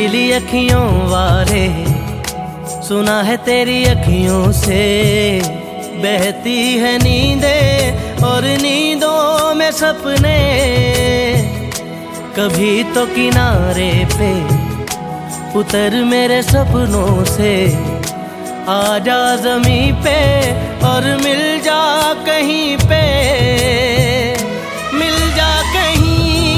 सुरीली अखियों वाले, सुना है तेरी अखियों से बहती है नींदें और नींदों में सपने। कभी तो किनारे पे उतर मेरे सपनों से, आजा ज़मीं पे और मिल जा कहीं पे, मिल जा कहीं।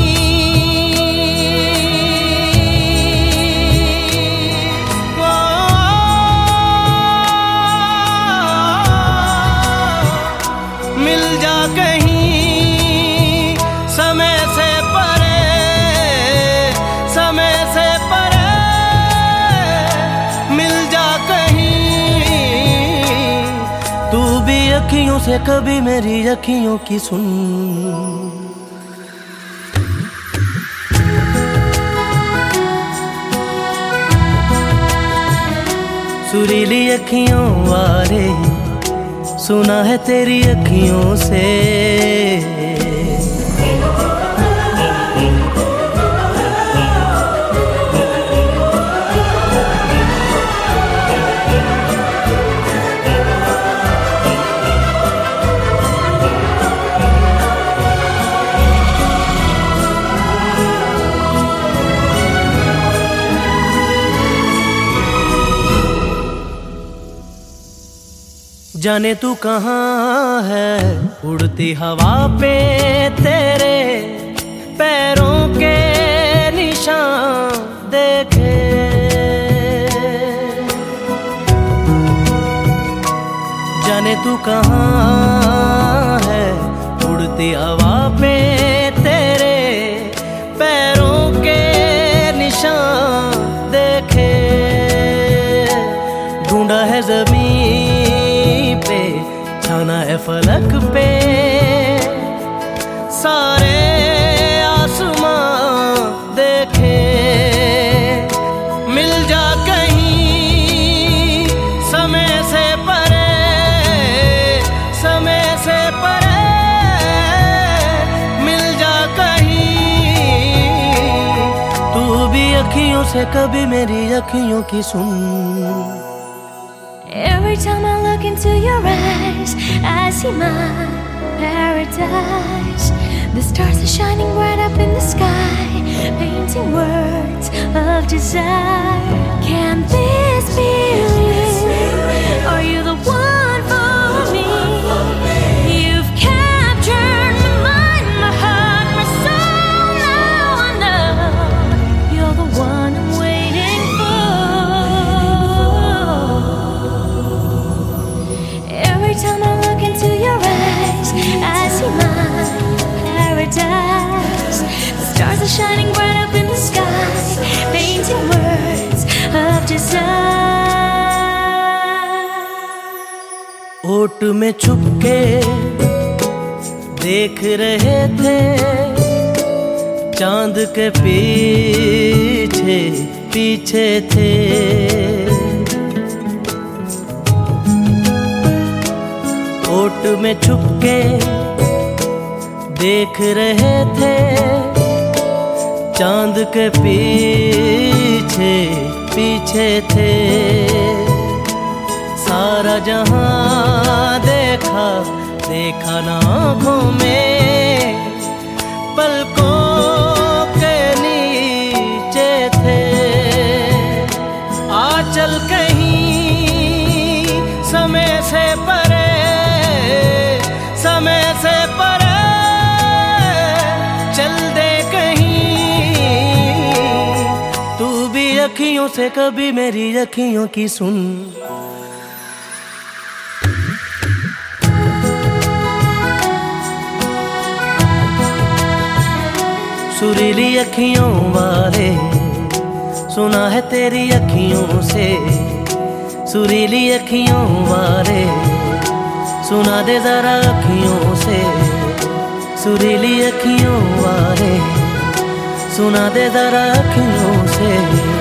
मिल जा कहीं समय से परे, समय से परे। मिल जा कहीं तू भी अखियों से कभी मेरी अखियों की सुन। सुरीली अखियों वाले, सुना है तेरी अखियों से। जाने तू कहाँ है, उड़ती हवा पे तेरे पैरों के निशान देखे। जाने तू कहाँ है, उड़ती हवा पे तेरे पैरों के निशान देखे। ढूंढा है ज़मीन पे, छाना है फलक पे, सारे आसमां देखे। मिल जा कहीं समय से परे, समय से परे। मिल जा कहीं तू भी अखियों से कभी मेरी अखियों की सुन। Every time I look into your eyes, I see my paradise. The stars are shining bright up in the sky, painting words of desire. Can this be real? Are you the one for me? You've captured my mind, my heart, my soul. Now I know you're the one I'm waiting for. Every time I look into your eyes, I see my paradise. The stars are shining bright up in the sky, painting words of desire. ओट में छुपके देख रहे थे, चांद के पीछे पीछे थे। ओट में छुपके देख रहे थे, चांद के पीछे पीछे थे। सारा जहां देखा, देखा ना आँखों में, पलकों के नीचे थे। आ चल कहीं समय से परे, समय से परे। चल दे कहीं तू भी अखियों से कभी मेरी अखियों की सुन। सुरीली अखियों वाले, सुना है तेरी अखियों से। सुरीली अखियों वाले, सुना दे जरा अखियों से। सुरीली अखियों वाले, सुना दे जरा अखियों से।